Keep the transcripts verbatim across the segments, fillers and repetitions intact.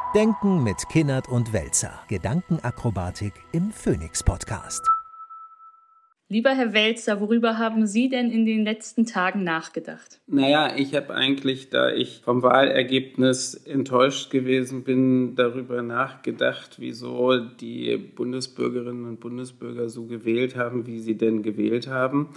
Denken mit Kinnert und Welzer. Gedankenakrobatik im Phoenix-Podcast. Lieber Herr Welzer, worüber haben Sie denn in den letzten Tagen nachgedacht? Naja, ich habe eigentlich, da ich vom Wahlergebnis enttäuscht gewesen bin, darüber nachgedacht, wieso die Bundesbürgerinnen und Bundesbürger so gewählt haben, wie sie denn gewählt haben.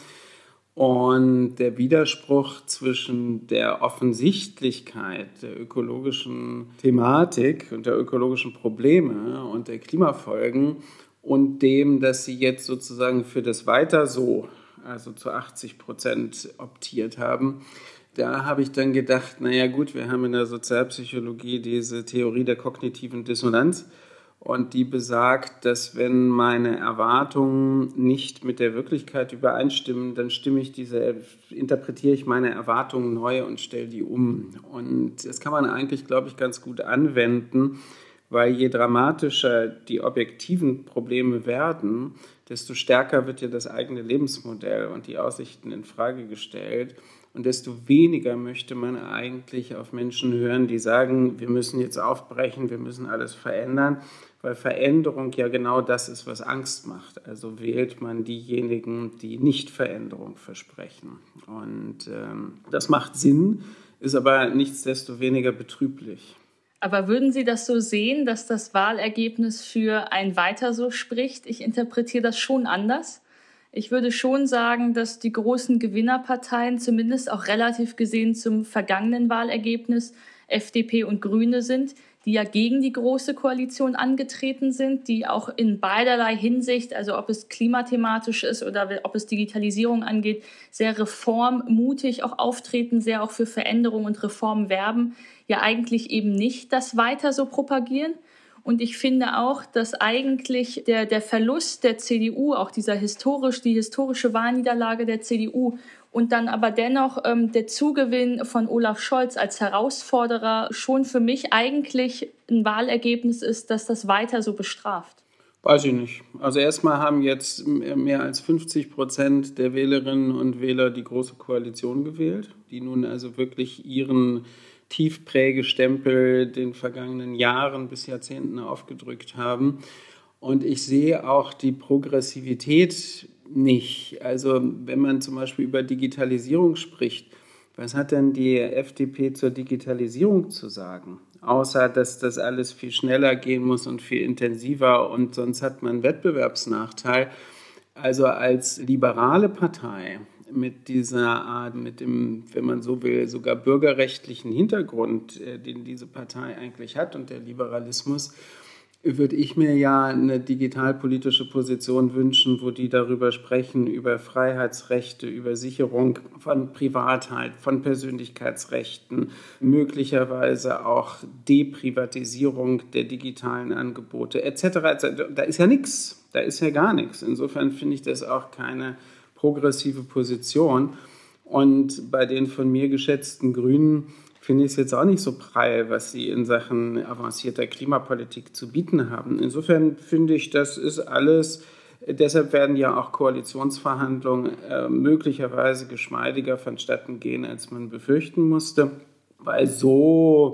Und der Widerspruch zwischen der Offensichtlichkeit der ökologischen Thematik und der ökologischen Probleme und der Klimafolgen und dem, dass sie jetzt sozusagen für das Weiter so, also zu achtzig Prozent optiert haben, da habe ich dann gedacht, naja gut, wir haben in der Sozialpsychologie diese Theorie der kognitiven Dissonanz und die besagt, dass wenn meine Erwartungen nicht mit der Wirklichkeit übereinstimmen, dann stimme ich diese, interpretiere ich meine Erwartungen neu und stelle die um. Und das kann man eigentlich, glaube ich, ganz gut anwenden, weil je dramatischer die objektiven Probleme werden, desto stärker wird ja das eigene Lebensmodell und die Aussichten in Frage gestellt. Und desto weniger möchte man eigentlich auf Menschen hören, die sagen, wir müssen jetzt aufbrechen, wir müssen alles verändern, weil Veränderung ja genau das ist, was Angst macht. Also wählt man diejenigen, die nicht Veränderung versprechen. Und ähm, das macht Sinn, ist aber nichtsdestoweniger betrüblich. Aber würden Sie das so sehen, dass das Wahlergebnis für ein Weiter so spricht? Ich interpretiere das schon anders. Ich würde schon sagen, dass die großen Gewinnerparteien zumindest auch relativ gesehen zum vergangenen Wahlergebnis F D P und Grüne sind, die ja gegen die Große Koalition angetreten sind, die auch in beiderlei Hinsicht, also ob es klimathematisch ist oder ob es Digitalisierung angeht, sehr reformmutig auch auftreten, sehr auch für Veränderung und Reform werben, ja eigentlich eben nicht das Weiter so propagieren. Und ich finde auch, dass eigentlich der, der Verlust der C D U, auch dieser historisch, die historische Wahlniederlage der C D U und dann aber dennoch ähm, der Zugewinn von Olaf Scholz als Herausforderer schon für mich eigentlich ein Wahlergebnis ist, dass das Weiter so bestraft. Weiß ich nicht. Also erstmal haben jetzt mehr als fünfzig Prozent der Wählerinnen und Wähler die Große Koalition gewählt, die nun also wirklich ihren Tiefprägestempel den vergangenen Jahren bis Jahrzehnten aufgedrückt haben. Und ich sehe auch die Progressivität nicht. Also wenn man zum Beispiel über Digitalisierung spricht, was hat denn die F D P zur Digitalisierung zu sagen? Außer, dass das alles viel schneller gehen muss und viel intensiver und sonst hat man einen Wettbewerbsnachteil. Also als liberale Partei mit dieser Art, mit dem, wenn man so will, sogar bürgerrechtlichen Hintergrund, den diese Partei eigentlich hat und der Liberalismus, würde ich mir ja eine digitalpolitische Position wünschen, wo die darüber sprechen, über Freiheitsrechte, über Sicherung von Privatheit, von Persönlichkeitsrechten, möglicherweise auch Deprivatisierung der digitalen Angebote et cetera. Da ist ja nichts, da ist ja gar nichts. Insofern finde ich das auch keine progressive Position. Und bei den von mir geschätzten Grünen finde ich es jetzt auch nicht so prall, was sie in Sachen avancierter Klimapolitik zu bieten haben. Insofern finde ich, das ist alles, deshalb werden ja auch Koalitionsverhandlungen äh, möglicherweise geschmeidiger vonstatten gehen, als man befürchten musste, weil so,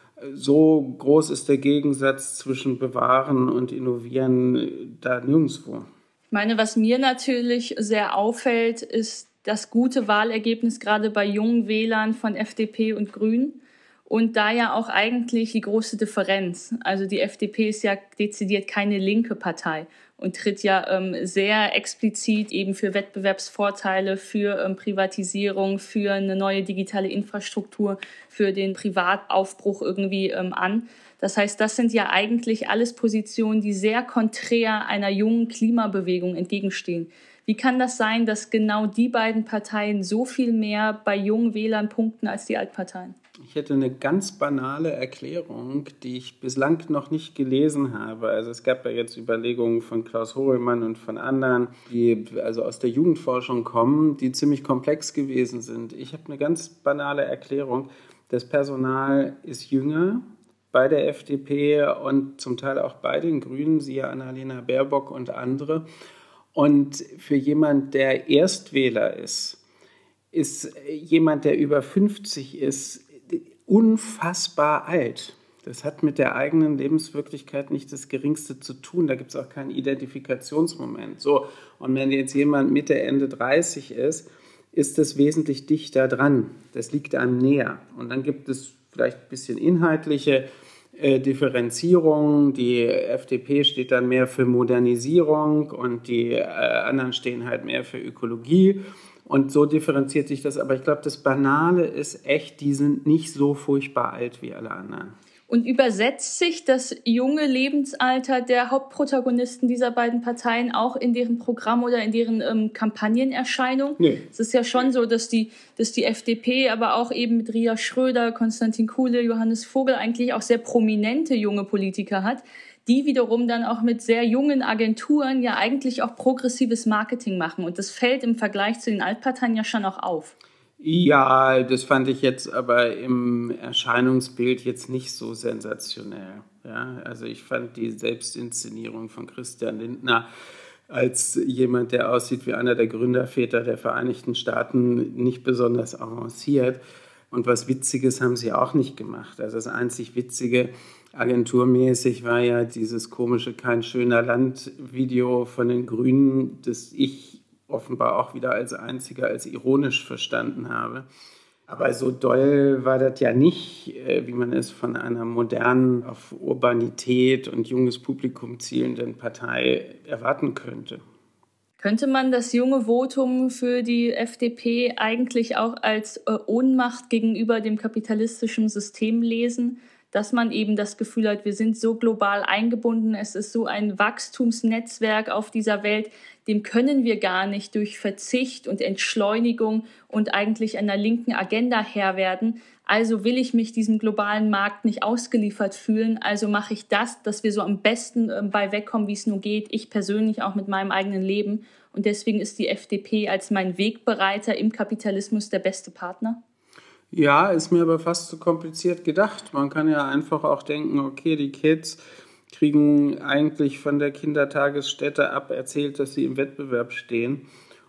so groß ist der Gegensatz zwischen Bewahren und Innovieren da nirgendwo. Ich meine, was mir natürlich sehr auffällt, ist das gute Wahlergebnis gerade bei jungen Wählern von F D P und Grünen und da ja auch eigentlich die große Differenz. Also die F D P ist ja dezidiert keine linke Partei und tritt ja ähm, sehr explizit eben für Wettbewerbsvorteile, für ähm, Privatisierung, für eine neue digitale Infrastruktur, für den Privataufbruch irgendwie ähm, an. Das heißt, das sind ja eigentlich alles Positionen, die sehr konträr einer jungen Klimabewegung entgegenstehen. Wie kann das sein, dass genau die beiden Parteien so viel mehr bei jungen Wählern punkten als die Altparteien? Ich hätte eine ganz banale Erklärung, die ich bislang noch nicht gelesen habe. Also es gab ja jetzt Überlegungen von Klaus Hohlmann und von anderen, die also aus der Jugendforschung kommen, die ziemlich komplex gewesen sind. Ich habe eine ganz banale Erklärung. Das Personal ist jünger bei der F D P und zum Teil auch bei den Grünen, siehe Annalena Baerbock und andere. Und für jemand, der Erstwähler ist, ist jemand, der über fünfzig ist, unfassbar alt. Das hat mit der eigenen Lebenswirklichkeit nicht das Geringste zu tun. Da gibt es auch keinen Identifikationsmoment. So, und wenn jetzt jemand Mitte, Ende dreißig ist, ist das wesentlich dichter dran. Das liegt einem näher. Und dann gibt es vielleicht ein bisschen inhaltliche äh, Differenzierung. Die F D P steht dann mehr für Modernisierung und die äh, anderen stehen halt mehr für Ökologie. Und so differenziert sich das. Aber ich glaube, das Banale ist echt, die sind nicht so furchtbar alt wie alle anderen. Und übersetzt sich das junge Lebensalter der Hauptprotagonisten dieser beiden Parteien auch in deren Programm oder in deren ähm, Kampagnenerscheinung? Nee. Es ist ja schon so, dass die, dass die F D P, aber auch eben mit Ria Schröder, Konstantin Kuhle, Johannes Vogel eigentlich auch sehr prominente junge Politiker hat, die wiederum dann auch mit sehr jungen Agenturen ja eigentlich auch progressives Marketing machen. Und das fällt im Vergleich zu den Altparteien ja schon auch auf. Ja, das fand ich jetzt aber im Erscheinungsbild jetzt nicht so sensationell. Ja, also ich fand die Selbstinszenierung von Christian Lindner als jemand, der aussieht wie einer der Gründerväter der Vereinigten Staaten, nicht besonders avanciert. Und was Witziges haben sie auch nicht gemacht. Also das einzig Witzige agenturmäßig war ja dieses komische Kein schöner Land-Video von den Grünen, das ich offenbar auch wieder als einziger als ironisch verstanden habe. Aber so doll war das ja nicht, wie man es von einer modernen, auf Urbanität und junges Publikum zielenden Partei erwarten könnte. Könnte man das junge Votum für die F D P eigentlich auch als Ohnmacht gegenüber dem kapitalistischen System lesen? Dass man eben das Gefühl hat, wir sind so global eingebunden, es ist so ein Wachstumsnetzwerk auf dieser Welt, dem können wir gar nicht durch Verzicht und Entschleunigung und eigentlich einer linken Agenda Herr werden. Also will ich mich diesem globalen Markt nicht ausgeliefert fühlen, also mache ich das, dass wir so am besten bei wegkommen, wie es nur geht, ich persönlich auch mit meinem eigenen Leben. Und deswegen ist die F D P als mein Wegbereiter im Kapitalismus der beste Partner? Ja, ist mir aber fast zu kompliziert gedacht. Man kann ja einfach auch denken, okay, die Kids kriegen eigentlich von der Kindertagesstätte ab erzählt, dass sie im Wettbewerb stehen.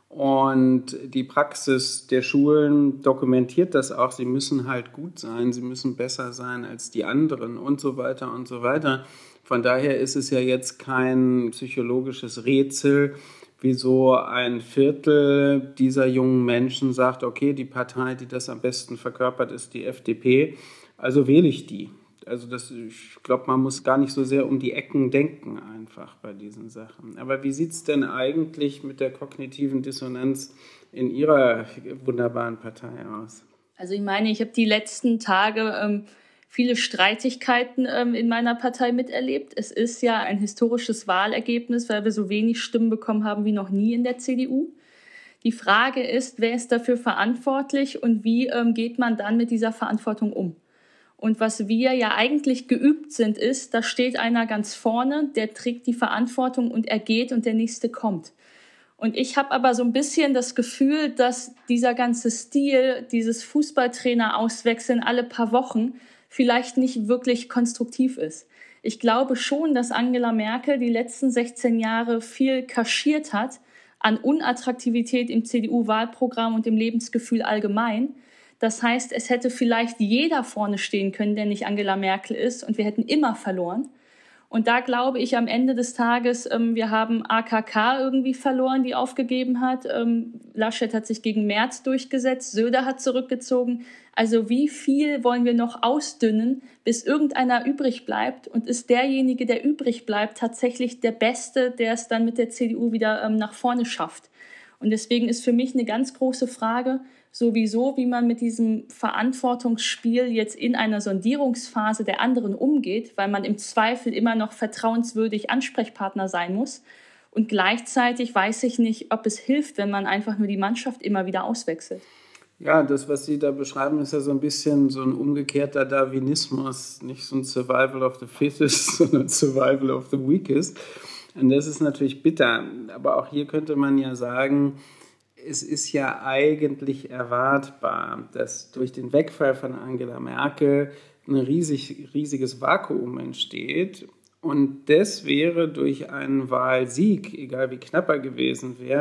Und die Praxis der Schulen dokumentiert das auch. Sie müssen halt gut sein, sie müssen besser sein als die anderen und so weiter und so weiter. Von daher ist es ja jetzt kein psychologisches Rätsel, wieso ein Viertel dieser jungen Menschen sagt, okay, die Partei, die das am besten verkörpert, ist die F D P, also wähle ich die. Also das, ich glaube, man muss gar nicht so sehr um die Ecken denken einfach bei diesen Sachen. Aber wie sieht es denn eigentlich mit der kognitiven Dissonanz in Ihrer wunderbaren Partei aus? Also ich meine, ich habe die letzten Tage ähm, viele Streitigkeiten ähm, in meiner Partei miterlebt. Es ist ja ein historisches Wahlergebnis, weil wir so wenig Stimmen bekommen haben wie noch nie in der C D U. Die Frage ist, wer ist dafür verantwortlich und wie ähm, geht man dann mit dieser Verantwortung um? Und was wir ja eigentlich geübt sind, ist, da steht einer ganz vorne, der trägt die Verantwortung und er geht und der Nächste kommt. Und ich habe aber so ein bisschen das Gefühl, dass dieser ganze Stil, dieses Fußballtrainer auswechseln alle paar Wochen, vielleicht nicht wirklich konstruktiv ist. Ich glaube schon, dass Angela Merkel die letzten sechzehn Jahre viel kaschiert hat an Unattraktivität im C D U-Wahlprogramm und im Lebensgefühl allgemein. Das heißt, es hätte vielleicht jeder vorne stehen können, der nicht Angela Merkel ist, und wir hätten immer verloren. Und da glaube ich am Ende des Tages, ähm, wir haben A K K irgendwie verloren, die aufgegeben hat. Ähm, Laschet hat sich gegen Merz durchgesetzt, Söder hat zurückgezogen. Also wie viel wollen wir noch ausdünnen, bis irgendeiner übrig bleibt? Und ist derjenige, der übrig bleibt, tatsächlich der Beste, der es dann mit der C D U wieder ähm, nach vorne schafft? Und deswegen ist für mich eine ganz große Frage, sowieso, wie man mit diesem Verantwortungsspiel jetzt in einer Sondierungsphase der anderen umgeht, weil man im Zweifel immer noch vertrauenswürdig Ansprechpartner sein muss. Und gleichzeitig weiß ich nicht, ob es hilft, wenn man einfach nur die Mannschaft immer wieder auswechselt. Ja, das, was Sie da beschreiben, ist ja so ein bisschen so ein umgekehrter Darwinismus, nicht so ein Survival of the Fittest, sondern Survival of the Weakest. Und das ist natürlich bitter. Aber auch hier könnte man ja sagen, es ist ja eigentlich erwartbar, dass durch den Wegfall von Angela Merkel ein riesig, riesiges Vakuum entsteht. Und das wäre durch einen Wahlsieg, egal wie knapp er gewesen wäre,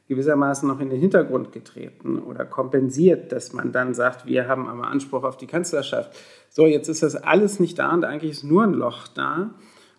gewissermaßen noch in den Hintergrund getreten oder kompensiert, dass man dann sagt, wir haben aber Anspruch auf die Kanzlerschaft. So, jetzt ist das alles nicht da und eigentlich ist nur ein Loch da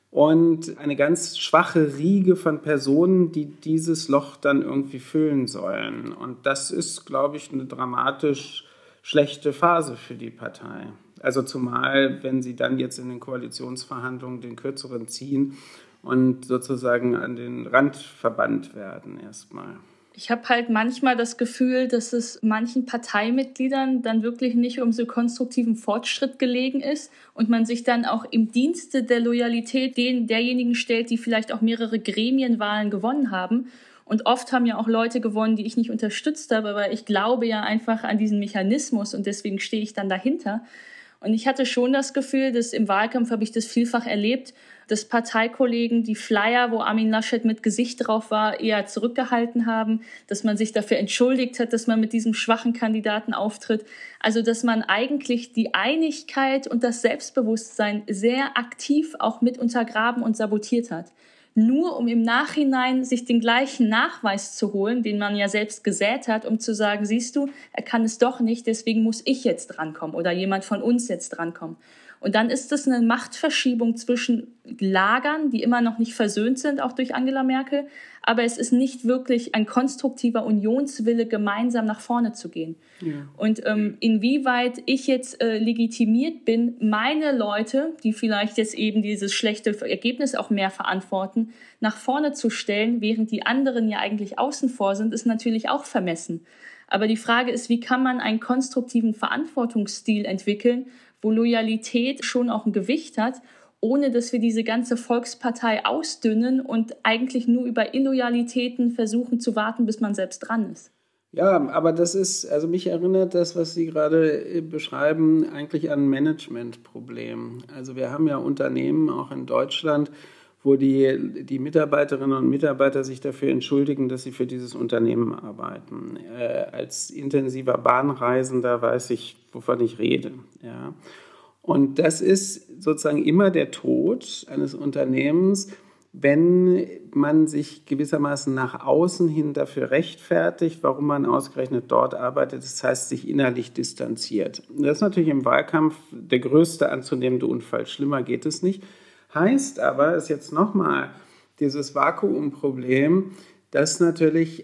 und eine ganz schwache Riege von Personen, die dieses Loch dann irgendwie füllen sollen. Und das ist, glaube ich, eine dramatisch schlechte Phase für die Partei. Also zumal, wenn sie dann jetzt in den Koalitionsverhandlungen den Kürzeren ziehen und sozusagen an den Rand verbannt werden erstmal. Ich habe halt manchmal das Gefühl, dass es manchen Parteimitgliedern dann wirklich nicht um so konstruktiven Fortschritt gelegen ist und man sich dann auch im Dienste der Loyalität den, derjenigen stellt, die vielleicht auch mehrere Gremienwahlen gewonnen haben. Und oft haben ja auch Leute gewonnen, die ich nicht unterstützt habe, aber ich glaube ja einfach an diesen Mechanismus und deswegen stehe ich dann dahinter. Und ich hatte schon das Gefühl, dass im Wahlkampf habe ich das vielfach erlebt, dass Parteikollegen die Flyer, wo Armin Laschet mit Gesicht drauf war, eher zurückgehalten haben, dass man sich dafür entschuldigt hat, dass man mit diesem schwachen Kandidaten auftritt. Also dass man eigentlich die Einigkeit und das Selbstbewusstsein sehr aktiv auch mit untergraben und sabotiert hat. Nur um im Nachhinein sich den gleichen Nachweis zu holen, den man ja selbst gesät hat, um zu sagen, siehst du, er kann es doch nicht, deswegen muss ich jetzt drankommen oder jemand von uns jetzt drankommen. Und dann ist es eine Machtverschiebung zwischen Lagern, die immer noch nicht versöhnt sind, auch durch Angela Merkel. Aber es ist nicht wirklich ein konstruktiver Unionswille, gemeinsam nach vorne zu gehen. Ja. Und ähm, inwieweit ich jetzt äh, legitimiert bin, meine Leute, die vielleicht jetzt eben dieses schlechte Ergebnis auch mehr verantworten, nach vorne zu stellen, während die anderen ja eigentlich außen vor sind, ist natürlich auch vermessen. Aber die Frage ist, wie kann man einen konstruktiven Verantwortungsstil entwickeln, wo Loyalität schon auch ein Gewicht hat, ohne dass wir diese ganze Volkspartei ausdünnen und eigentlich nur über Illoyalitäten versuchen zu warten, bis man selbst dran ist. Ja, aber das ist, also mich erinnert das, was Sie gerade beschreiben, eigentlich an ein Managementproblem. Also wir haben ja Unternehmen, auch in Deutschland, wo die, die Mitarbeiterinnen und Mitarbeiter sich dafür entschuldigen, dass sie für dieses Unternehmen arbeiten. Äh, als intensiver Bahnreisender weiß ich, wovon ich rede. Ja. Und das ist sozusagen immer der Tod eines Unternehmens, wenn man sich gewissermaßen nach außen hin dafür rechtfertigt, warum man ausgerechnet dort arbeitet, das heißt, sich innerlich distanziert. Das ist natürlich im Wahlkampf der größte anzunehmende Unfall. Schlimmer geht es nicht. Heißt aber, ist jetzt nochmal dieses Vakuumproblem, dass natürlich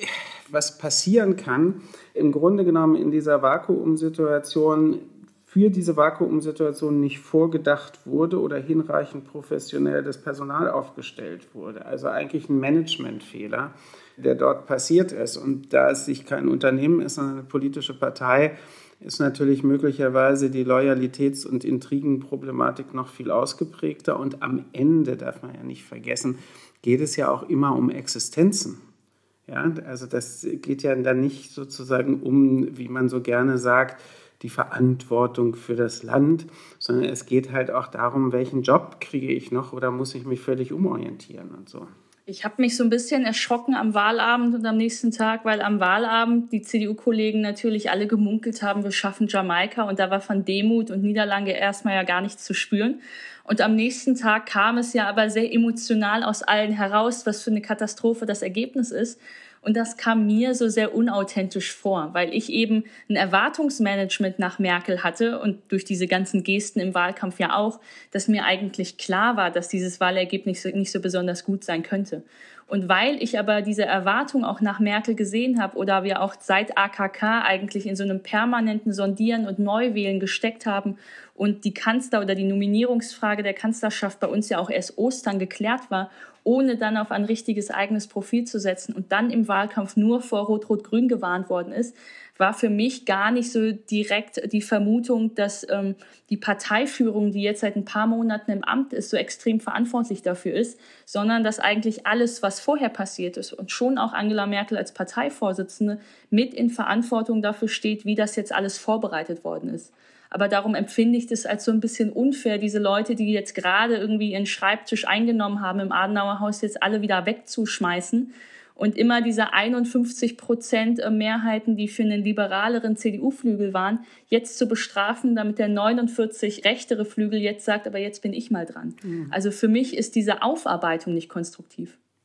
was passieren kann, im Grunde genommen in dieser Vakuumsituation für diese Vakuumsituation nicht vorgedacht wurde oder hinreichend professionell das Personal aufgestellt wurde. Also eigentlich ein Managementfehler, der dort passiert ist. Und da es sich kein Unternehmen ist, sondern eine politische Partei, ist natürlich möglicherweise die Loyalitäts- und Intrigenproblematik noch viel ausgeprägter. Und am Ende, darf man ja nicht vergessen, geht es ja auch immer um Existenzen. Ja, also das geht ja dann nicht sozusagen um, wie man so gerne sagt, die Verantwortung für das Land, sondern es geht halt auch darum, welchen Job kriege ich noch oder muss ich mich völlig umorientieren und so. Ich habe mich so ein bisschen erschrocken am Wahlabend und am nächsten Tag, weil am Wahlabend die C D U-Kollegen natürlich alle gemunkelt haben, wir schaffen Jamaika und da war von Demut und Niederlage erstmal ja gar nichts zu spüren. Und am nächsten Tag kam es ja aber sehr emotional aus allen heraus, was für eine Katastrophe das Ergebnis ist. Und das kam mir so sehr unauthentisch vor, weil ich eben ein Erwartungsmanagement nach Merkel hatte und durch diese ganzen Gesten im Wahlkampf ja auch, dass mir eigentlich klar war, dass dieses Wahlergebnis nicht so besonders gut sein könnte. Und weil ich aber diese Erwartung auch nach Merkel gesehen habe oder wir auch seit A K K eigentlich in so einem permanenten Sondieren und Neuwählen gesteckt haben und die Kanzler- oder die Nominierungsfrage der Kanzlerschaft bei uns ja auch erst Ostern geklärt war, ohne dann auf ein richtiges eigenes Profil zu setzen und dann im Wahlkampf nur vor Rot-Rot-Grün gewarnt worden ist, war für mich gar nicht so direkt die Vermutung, dass ähm, die Parteiführung, die jetzt seit ein paar Monaten im Amt ist, so extrem verantwortlich dafür ist, sondern dass eigentlich alles, was vorher passiert ist und schon auch Angela Merkel als Parteivorsitzende mit in Verantwortung dafür steht, wie das jetzt alles vorbereitet worden ist. Aber darum empfinde ich das als so ein bisschen unfair, diese Leute, die jetzt gerade irgendwie ihren Schreibtisch eingenommen haben im Adenauerhaus, jetzt alle wieder wegzuschmeißen und immer diese einundfünfzig Prozent Mehrheiten, die für einen liberaleren C D U-Flügel waren, jetzt zu bestrafen, damit der neunundvierzig rechtere Flügel jetzt sagt, aber jetzt bin ich mal dran. Mhm. Also für mich ist diese Aufarbeitung nicht konstruktiv.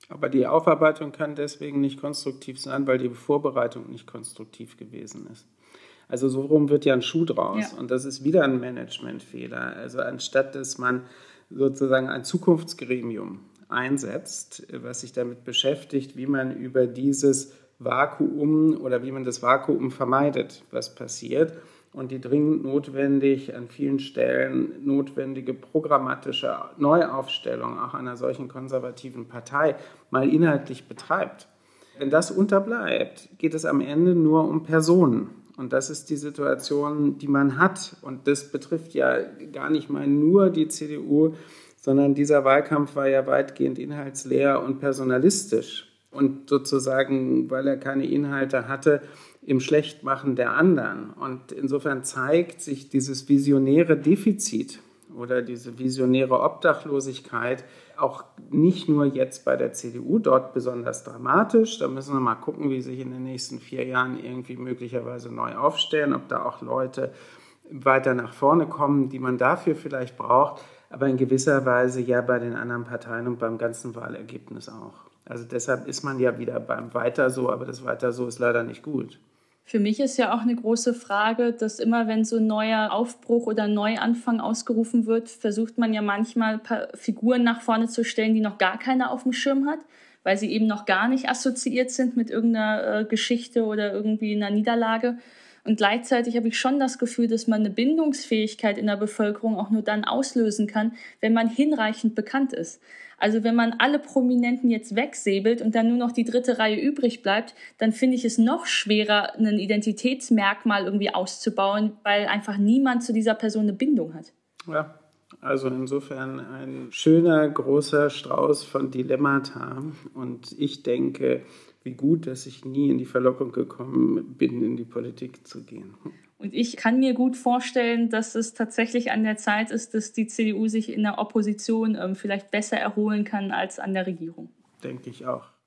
Aber die Aufarbeitung kann deswegen nicht konstruktiv sein, weil die Vorbereitung nicht konstruktiv gewesen ist. Also so rum wird ja ein Schuh draus. Ja. Und das ist wieder ein Managementfehler. Also anstatt dass man sozusagen ein Zukunftsgremium einsetzt, was sich damit beschäftigt, wie man über dieses Vakuum oder wie man das Vakuum vermeidet, was passiert, und die dringend notwendig, an vielen Stellen notwendige programmatische Neuaufstellung auch einer solchen konservativen Partei mal inhaltlich betreibt. Wenn das unterbleibt, geht es am Ende nur um Personen. Und das ist die Situation, die man hat. Und das betrifft ja gar nicht mal nur die C D U, sondern dieser Wahlkampf war ja weitgehend inhaltsleer und personalistisch. Und sozusagen, weil er keine Inhalte hatte, im Schlechtmachen der anderen. Und insofern zeigt sich dieses visionäre Defizit oder diese visionäre Obdachlosigkeit auch nicht nur jetzt bei der C D U, dort besonders dramatisch. Da müssen wir mal gucken, wie sich in den nächsten vier Jahren irgendwie möglicherweise neu aufstellen, ob da auch Leute weiter nach vorne kommen, die man dafür vielleicht braucht, aber in gewisser Weise ja bei den anderen Parteien und beim ganzen Wahlergebnis auch. Also deshalb ist man ja wieder beim Weiter so, aber das Weiter so ist leider nicht gut. Für mich ist ja auch eine große Frage, dass immer, wenn so ein neuer Aufbruch oder Neuanfang ausgerufen wird, versucht man ja manchmal Figuren nach vorne zu stellen, die noch gar keiner auf dem Schirm hat, weil sie eben noch gar nicht assoziiert sind mit irgendeiner äh, Geschichte oder irgendwie einer Niederlage. Und gleichzeitig habe ich schon das Gefühl, dass man eine Bindungsfähigkeit in der Bevölkerung auch nur dann auslösen kann, wenn man hinreichend bekannt ist. Also wenn man alle Prominenten jetzt wegsäbelt und dann nur noch die dritte Reihe übrig bleibt, dann finde ich es noch schwerer, ein Identitätsmerkmal irgendwie auszubauen, weil einfach niemand zu dieser Person eine Bindung hat. Ja, also insofern ein schöner, großer Strauß von Dilemmata. Und ich denke, wie gut, dass ich nie in die Verlockung gekommen bin, in die Politik zu gehen. Und ich kann mir gut vorstellen, dass es tatsächlich an der Zeit ist, dass die C D U sich in der Opposition ähm, vielleicht besser erholen kann als an der Regierung. Denke ich auch.